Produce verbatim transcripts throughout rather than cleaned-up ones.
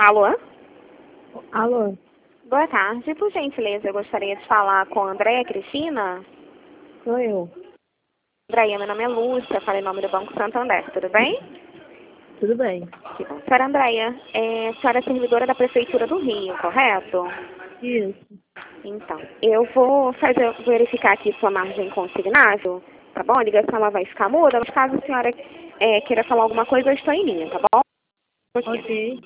Alô? Alô? Boa tarde. Por gentileza, eu gostaria de falar com a Andréia Cristina. Sou eu. Andréia, meu nome é Lúcia, falei em nome do Banco Santander, tudo bem? Tudo bem. Que bom. Senhora Andréia, é, a senhora é servidora da Prefeitura do Rio, correto? Isso. Então, eu vou fazer, verificar aqui sua margem consignável, tá bom? A ligação ela vai ficar muda, mas caso a senhora é, queira falar alguma coisa, eu estou em linha, tá bom? Ok.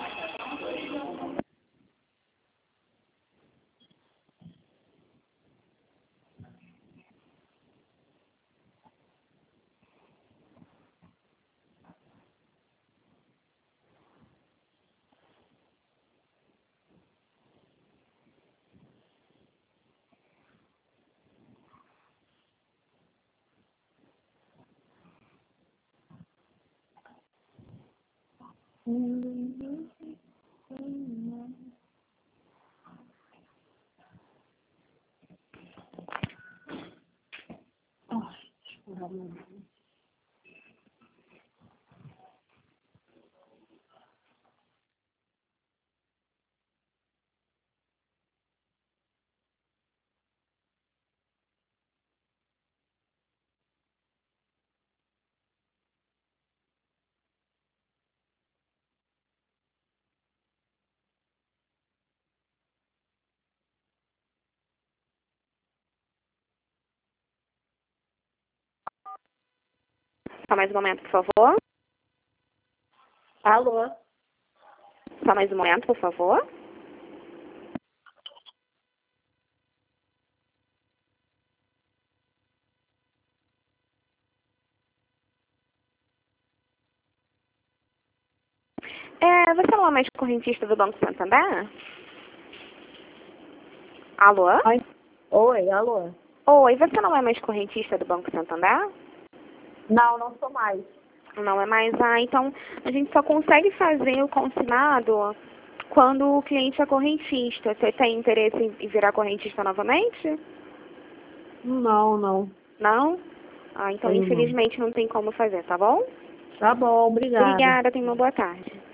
Só mais um momento, por favor. Alô? Só mais um momento, por favor. É, você não é mais correntista do Banco Santander? Alô? Oi. Oi, alô? Oi, você não é mais correntista do Banco Santander? Não, não sou mais. Não é mais? Ah, então a gente só consegue fazer o consignado quando o cliente é correntista. Você tem interesse em virar correntista novamente? Não, não. Não? Ah, então Tenho não. infelizmente não tem como fazer, tá bom? Tá bom, obrigada. Obrigada, tenha uma boa tarde.